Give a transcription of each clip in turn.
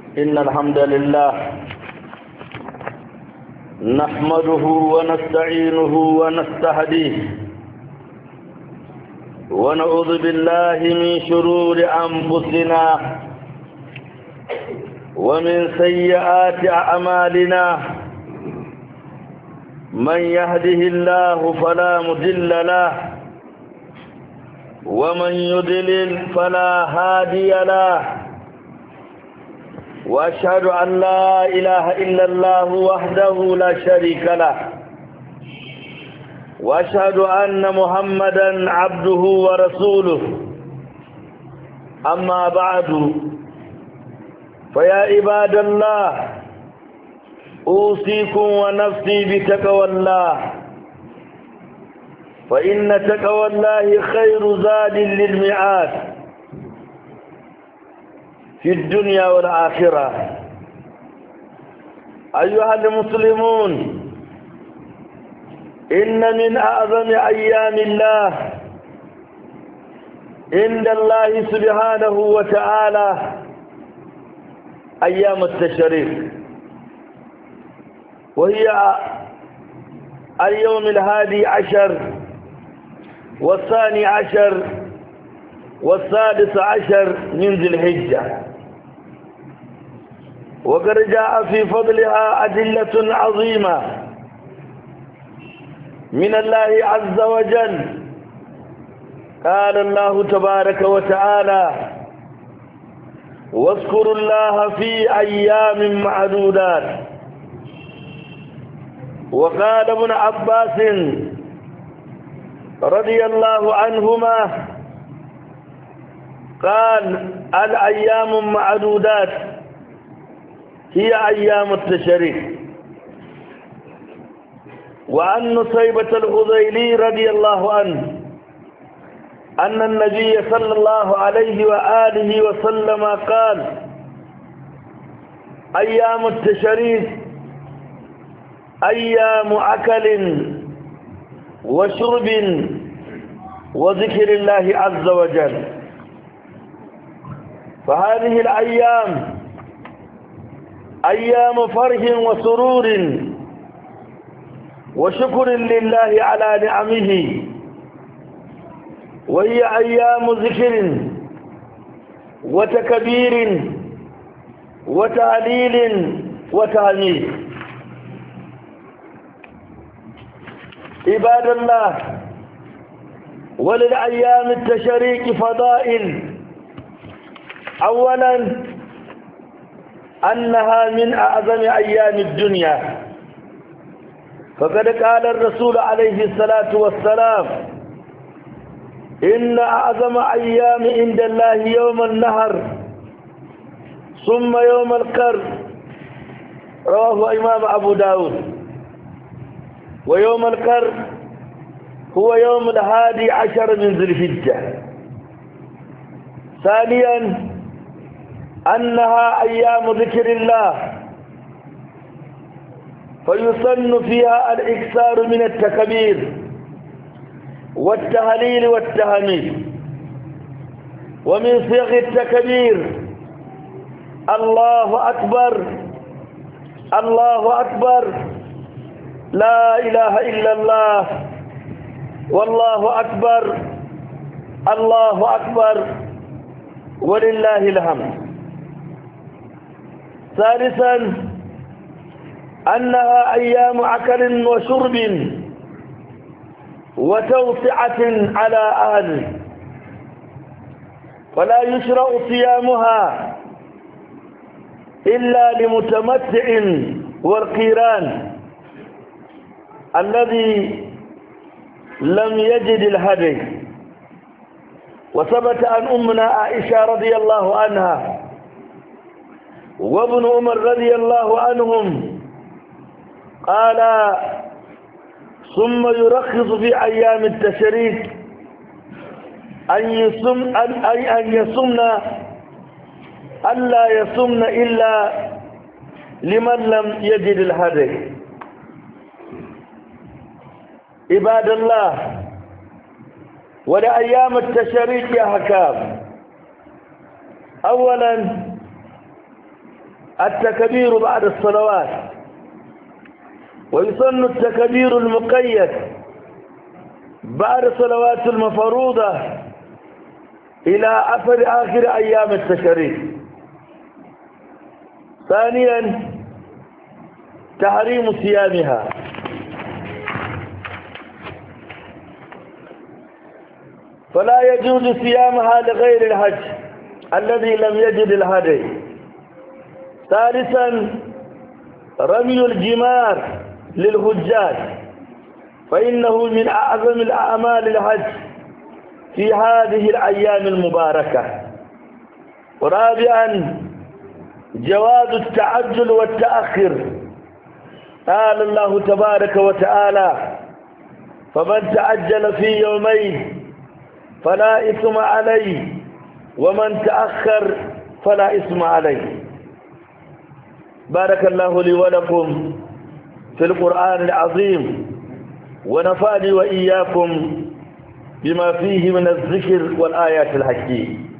إن الحمد لله نحمده ونستعينه ونستهديه ونعوذ بالله من شرور أنفسنا ومن سيئات أعمالنا. من يهده الله فلا مضل له ومن يضلل فلا هادي له، وأشهد أن لا إله إلا الله وحده لا شريك له، وأشهد أن محمدا عبده ورسوله. أما بعد، فيا عباد الله، أوصيكم ونفسي بتقوى الله، فإن تقوى الله خير زاد للمعاد في الدنيا والآخرة. أيها المسلمون، إن من أعظم أيام الله عند الله سبحانه وتعالى أيام التشريق، وهي اليوم 11 و12 و16 من ذي الحجة، وقد جاء في فضلها أدلة عظيمة من الله عز وجل. قال الله تبارك وتعالى: واذكروا الله في أيام معدودات. وقال ابن عباس رضي الله عنهما قال: الأيام معدودات هي أيام التشريق. وعن نصيبة الخذيلي رضي الله عنه أن النبي صلى الله عليه وآله وسلم قال: أيام التشريق أيام أكل وشرب وذكر الله عز وجل. فهذه الأيام أيام فرح وسرور وشكر لله على نعمه، وهي أيام ذكر وتكبير وتهليل وتهميد. عباد الله، وللأيام التشريق فضائل. أولا، أنها من أعظم أيام الدنيا، فقد قال الرسول عليه الصلاة والسلام: إن أعظم أيام عند الله يوم النهر ثم يوم القر. رواه إمام أبو داود. ويوم القر هو يوم 11 من ذي الحجة. ثانيا، أنها أيام ذكر الله، فيسن فيها الإكثار من التكبير والتهليل والتهميد. ومن صيغ التكبير: الله أكبر، الله أكبر، لا إله إلا الله، والله أكبر، الله أكبر، ولله الحمد. ثالثا، أنها أيام أكل وشرب وتوسعة على أهله، فلا يشرع صيامها إلا لمتمتع والقيران الذي لم يجد الهدي. وثبت عن أمنا عائشة رضي الله عنها وابن عمر رضي الله عنهم قال: ثم يرخص في أيام التشريق أن يصمن ألا يصمن إلا لمن لم يجد الهدي. عباد الله، ولأيام التشريق أحكام. أولا، التكبير بعد الصلوات، ويسن التكبير المقيد بعد صلوات المفروضة إلى آخر أيام التشريق. ثانيا تحريم صيامها، فلا يجوز صيامها لغير الحج الذي لم يجد الهدي. ثالثا رمي الجمار للحجاج، فإنه من أعظم الأعمال الحج في هذه الأيام المباركة. ورابعا جواز التعجل والتأخر، قال الله تبارك وتعالى: فمن تعجل في يومين فلا إثم عليه ومن تأخر فلا إثم عليه. بارك الله لي ولكم في القرآن العظيم، ونفعني وإياكم بما فيه من الذكر والآيات الحكيم.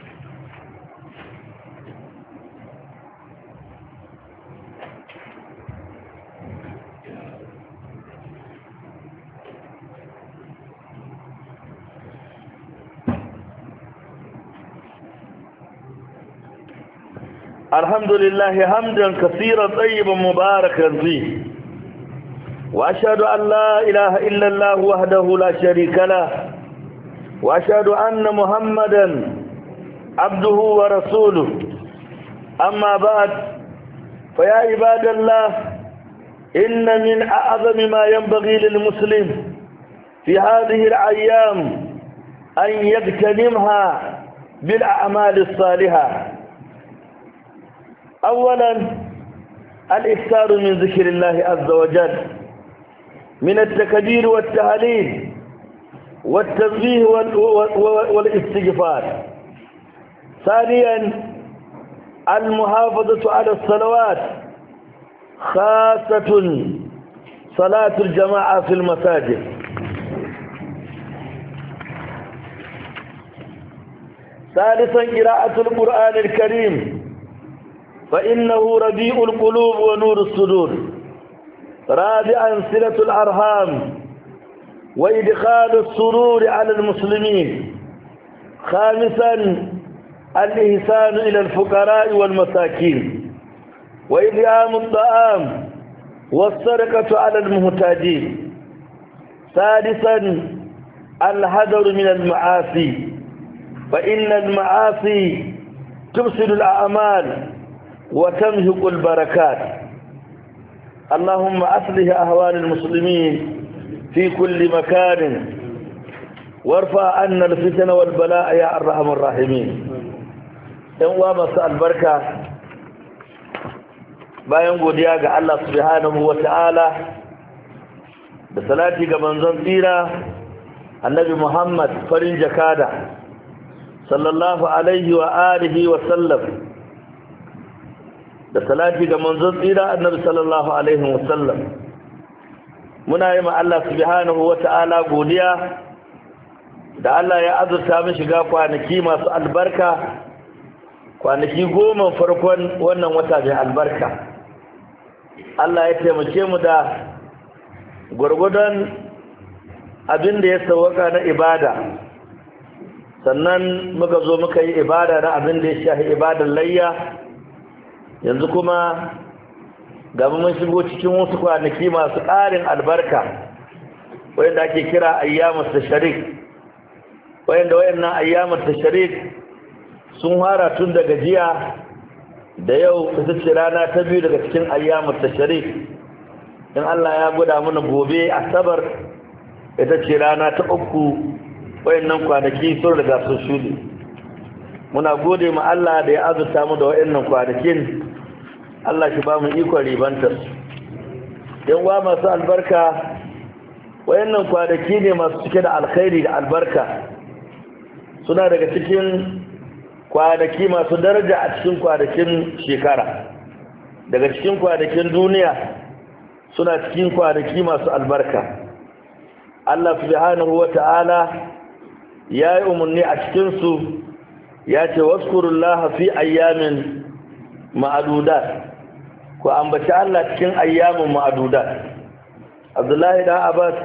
الحمد لله حمدا كثيرا طيبا مباركا فيه، وأشهد أن لا إله إلا الله وحده لا شريك له، وأشهد أن محمدا عبده ورسوله. أما بعد، فيا عباد الله، إن من أعظم ما ينبغي للمسلم في هذه الأيام أن يغتنمها بالأعمال الصالحة. أولا الإكثار من ذكر الله عز وجل، من التكبير والتهليل والتسبيح والاستغفار. ثانيا المحافظة على الصلوات، خاصة صلاة الجماعة في المساجد. ثالثا قراءة القرآن الكريم، فإنه ربيع القلوب ونور الصدور. رابعا صلة الأرحام وإدخال السرور على المسلمين. خامسا الإحسان إلى الفقراء والمساكين وإطعام الطعام والصدقة على المحتاجين. سادسا الحذر من المعاصي، فإن المعاصي تفسد الأعمال وتمهق البركات. اللهم أصلح أحوال المسلمين في كل مكان، وارفع عنا الفتن والبلاء يا أرحم الراحمين. ɗan uwa masu albarka, bayan godiya ga Allah subhanahu wa ta'ala da salati ga manzon tsira annabi Muhammad farin jakada sallallahu alaihi wa alihi wa sallam, da salati ga manzon tsira annabi sallallahu alaihi wa sallam, muna yi ma Allah subhanahu wa ta'ala godiya da Allah ya azurta mu shiga kwanaki masu albarka, kwanaki 10 farkon wannan wata mai albarka. Allah ya taimake mu da gurgudan abin da ya sauka na ibada, sannan muka zo muka yi ibada na abin da ya shafi ibadar layya. Yanzu kuma gaba mun shigo cikin wasu kwanaki masu ƙarin albarka wanda ake kira ayyamus tashrik, wanda wayannan ayyamus tashrik sun fara tun daga jiya da yau, ita ce rana ta biyu daga cikin ayyamus tashrik. in Allah ya gwada mana gobe asabar ita ce rana ta 3, wayannan kwanaki sun riga sun shuɗe. muna gode ma Allah da ya azurta mu da wayannan kwanakin. Allah shi ba mu ikon ribantar. yan uwa masu albarka, wayannan kwanaki ne masu cike da alkhairi da albarka, suna daga cikin kwanaki masu daraja a cikin kwanakin shekara, daga cikin kwanakin duniya, suna cikin kwanaki masu albarka. Allah subhanahu wata'ala ya yi umarni a cikinsu, ya ce waskurullaha fi ayyamin ma'adudat, ku ambaci Allah cikin ayyamin ma'adudat. Abdullahi dan Abbas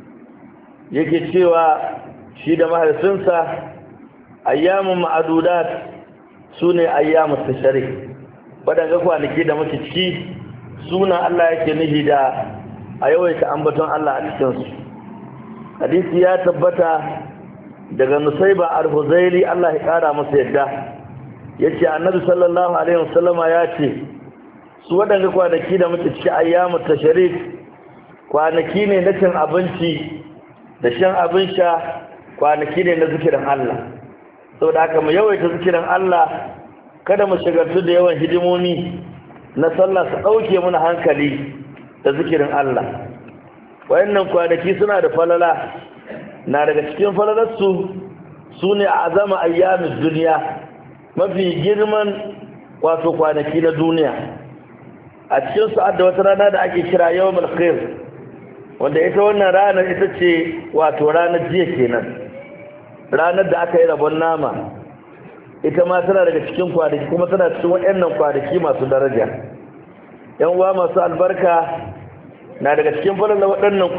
yake cewa shi da mahaifinsa ayyamin ma'adudat sune ayyamus tashrik, wadanda kwanaki da muke ciki suna Allah yake nihi da a yawaita ambaton Allah a cikin su. Hadisi ya tabbata daga Nusayba al-Huzaili, Allah ya kara masa yadda, yace Annabi sallallahu alaihi wasallama yace su wadanda kwanaki da muke ciki ayyamut tashrik kwanaki ne na cin abinci da shan abin sha, kwanaki ne na zikirin Allah. Saboda haka mu yawaita zikirin Allah, kada mu shagaltu da yawan hidimomi na sallah su dauke mana hankali da zikirin Allah. Wayannan kwanaki suna da falala, na daga cikin falalarsu sune azama ayyamid duniya, mafi girman wato kwanaki na duniya. A cikin su adda wata rana da ake kira yawmul khair, wanda ita wannan ranar ita ce wato ranar jiya kenan, ranar da aka yi rabon nama. Ita ma tana daga cikin kwanaki, kuma tana cikin waɗannan kwanaki masu daraja. Yan uwa masu albarka, na daga cikin falalar waɗannan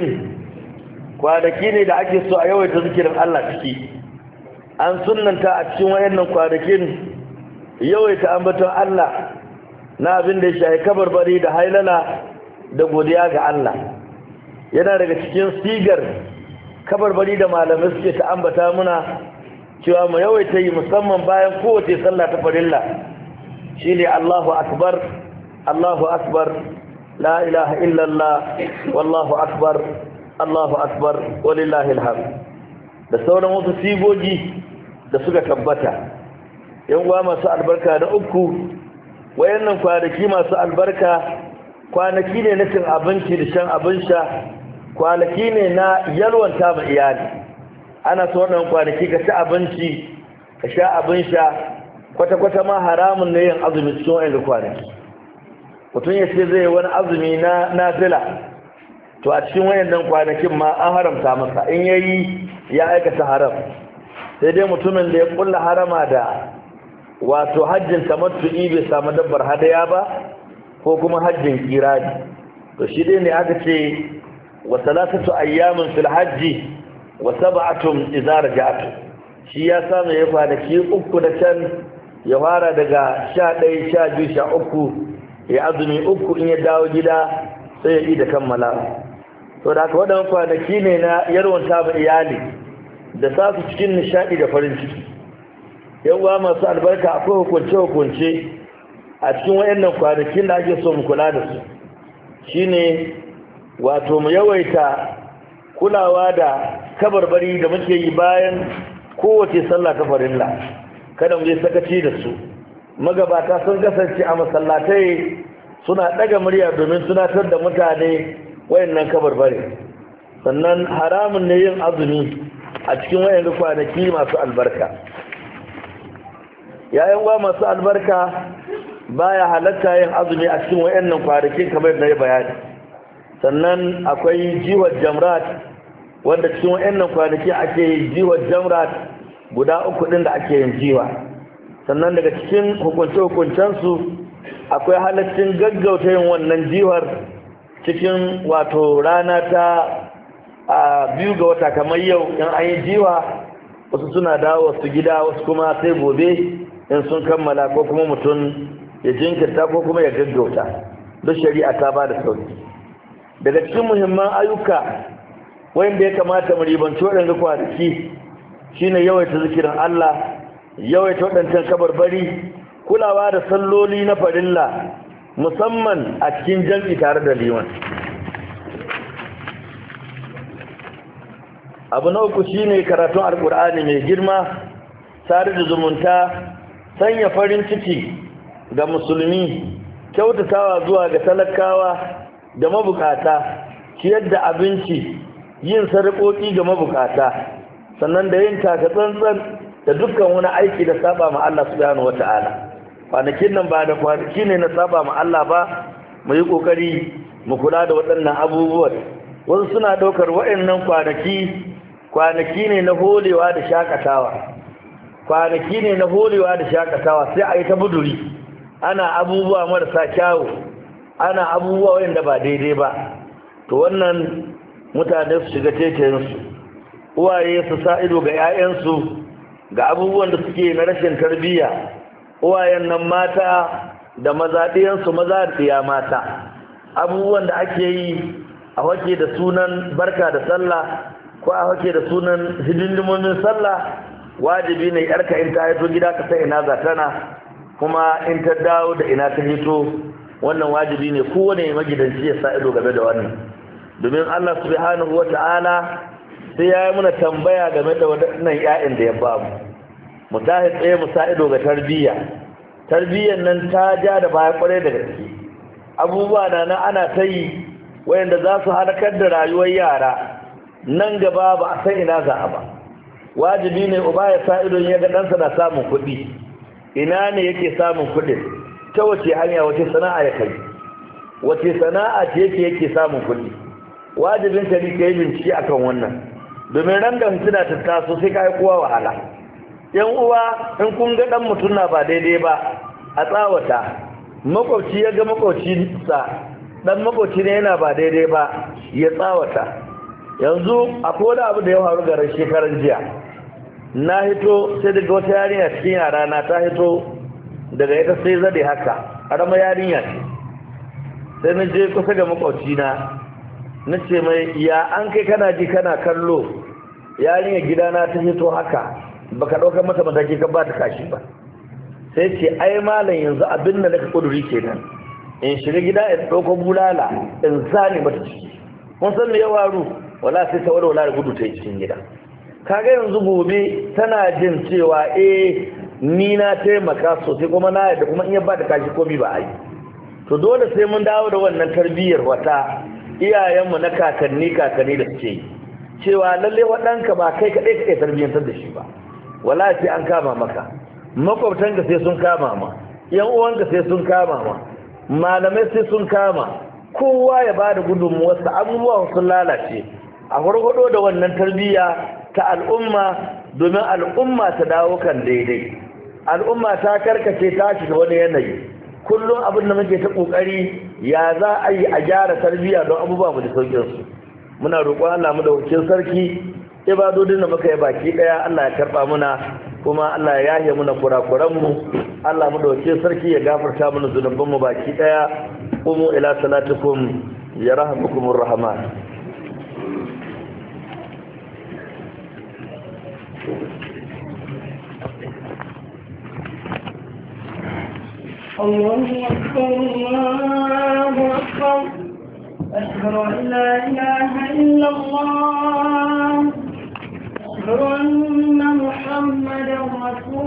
kwanaki ne da ake so a yawaita zikirin Allah ciki. An sunnanta a cikin waɗannan kwanakin yawaita ambaton Allah na abin da ya shafi kabarbari da hailala da godiya ga Allah. Yana daga cikin sigar kabarbari da malamai suke ta ambata muna cewa mu yawaita yi, musamman bayan kowace sallah ta farilla, shine Allahu akbar, Allahu akbar, la ilaha illallah, wallahu akbar, Allahu akbar, walillahi alhamd, da sauran wasu sigogi da suka tabbata. Yan uwa masu albarka da uku, wayannan kwanaki masu albarka kwanaki ne na cin abinci da shan abin sha, kwanaki ne na yalwanta ma iyali. Ana so wannan kwanaki ka ci abinci ka sha abin sha, kwata-kwata ma haramun ne yin azumi cikin wayannan kwanaki. Mutum ya ce zai wani azumi na nafila, to a cikin wayannan kwanakin ma an haramta masa, in yayi ya aikata haram. Sai dai mutumin da ya kulla harama da wato hajjin tamattu'i bai samu dabbar hadaya ba, ko kuma hajjin kirani, to shi dai ne aka ce wa salatatu ayyamin fil hajji wa sab'atun idza raja'tu. Shi ya samu ya kwanaki uku da can, ya fara daga 11, 12, 13, ya azumi uku, in ya dawo gida sai ya yi da kammala. To da haka waɗannan kwanaki ne na yarwanta ba iyali da sa su cikin nishadi da farin ciki. Yawwa masu albarka, akwai hukunce-hukunce a cikin wayannan kwanakin da ake so mu kula da su. Shine wato mu yawaita kulawa da kabarbari da muke yi bayan kowace sallah ta farilla, kada mu je sakaci da su. Magabata sun kasance a masallatai suna daga murya domin tunatar da mutane wayannan kabarbari. Sannan haramun ne yin azumi a cikin wayannan kwanaki masu albarka. Yayin uwa masu albarka, baya halatta yin azumi a cikin wayannan kwanakin kamar da ya bayani. Sannan akwai jiwar jamrat, wanda cikin wayannan kwanaki ake jiwar jamrat guda uku din da ake yin jiwa. Sannan daga cikin hukunce-hukuncensu akwai halaccin gaggauta yin wannan jiwar cikin wato rana ta 2 ga wata, kamar yau in an yi jiwa, wasu suna dawo su gida, wasu kuma sai gobe in sun kammala, ko kuma mutum ya jinkirta ko kuma ya gaggauta. Duk shari'a ta ba da sauki. Daga cikin muhimman ayyuka wanda ya kamata mu ribanci waɗanda kwanaki shine yawaita zikirin Allah, yawaita waɗancan kabarbari, kulawa da salloli na farilla, musamman a cikin jam'i tare da liman. Abu na uku shine karatun alkur'ani mai girma, tare da zumunta, sanya farin ciki ga musulmi, kyautatawa zuwa ga talakawa da mabukata, ciyar da abinci, yin sadakoki ga mabukata, sannan da yin takatsantsan da dukkan wani aiki da saba ma Allah subhanahu wata'ala. Kwanakin nan ba da kwanaki ne na saba ma Allah ba, mu yi kokari mu kula da waɗannan abubuwan. Wasu suna ɗaukar waɗannan kwanaki ne na holewa da shakatawa, kwanaki ne na holewa da shakatawa, sai a yi ta buduri ana abubuwa marasa kyawu, ana abubuwa wanda ba daidai ba, to wannan mutane su shiga taitayensu, uwaye su sa ido ga 'ya'yansu ga abubuwan da suke na rashin tarbiyya, uwayen nan mata da maza ɗiyansu maza da ɗiya mata, abubuwan da ake yi a wake da sunan barka da sallah ko a wake da sunan hidindimomin sallah, wajibi ne yarka in ta hito gida ka sai ina za tana, kuma in ta dawo da ina ta hito. Wannan wajibi ne kowane magidanci ya sa ido game da wannan, domin Allah subhanahu wata'ala sai ya yi muna tambaya game da waɗannan 'ya'yan da ya ba mu tahi tsaye mu sa ido ga tarbiyya. Tarbiyyar nan ta ja da baya kwarai da gaske, abubuwa na ana ta yi wayanda za su halakar da rayuwar yara nan gaba ba a san ina za a ba. Wajibi ne uba ya sa idon ya ga ɗansa na samun kuɗi, ina ne yake samun kuɗin, ta wace hanya, wace sana'a ya kai, wace sana'a ce yake samun kuɗi. Wajibin ka ne ka yi bincike akan wannan, domin ran da fitina ta taso sai ka yi kowa wahala. Yan uwa, in kun ga ɗan mutum na ba daidai ba a tsawata, makwabci ya ga makwabcinsa ɗan makwabci ne yana ba daidai ba ya tsawata. Yanzu akwai wani abu da ya faru garin shekaran jiya, na hito sai daga wata yarinya cikin yara na ta hito daga ita sai zade haka, ƙarama yarinya ce, sai na je kusa ga makwabcina na ce mai, ya an kai kana ji kana kallo yarinya gidana ta hito haka baka ɗaukar mata mataki ka ba ta kashi ba. Sai ce ai malam yanzu abin da naka kuduri kenan, in shiga gida in ɗauko bulala in zane mata ciki. Kun san me ya waru? Wala sai ta walwala da gudu ta yi cikin gida. Kaga yanzu gobe tana jin cewa ni na taimaka sosai kuma na yadda, kuma in ya ba da kashi komi ba a yi. To dole sai mun dawo da wannan tarbiyyar wata iyayenmu na kakanni da suke yi, cewa lalle waɗanka ba kai kaɗai ka iya tarbiyyantar da shi ba, wala sai an kama maka, makwabtanka sai sun kama ma, yan uwanka sai sun kama ma, malamai sai sun kama, kowa ya ba da gudunmuwarsa. Abubuwa sun lalace, a farfado da wannan tarbiyya ta al'umma, domin al'umma ta dawo kan daidai. Al'umma ta karkace ta shiga wani yanayi, kullum abin da muke ta kokari ya za a yi a gyara tarbiyya don abubuwa mu da saukin su. Muna roƙon Allah mu da wakil sarki, ibadodin da muka yi baki daya Allah ya karba muna, kuma Allah ya yahe muna kurakuran mu. Allah mu da wakil sarki ya gafarta mana zunuban mu baki daya. Qumu ila salatikum yarhamukumur rahman. الله أكبر الله أكبر أشهد أن لا إله إلا الله أشهد أن محمدا رسول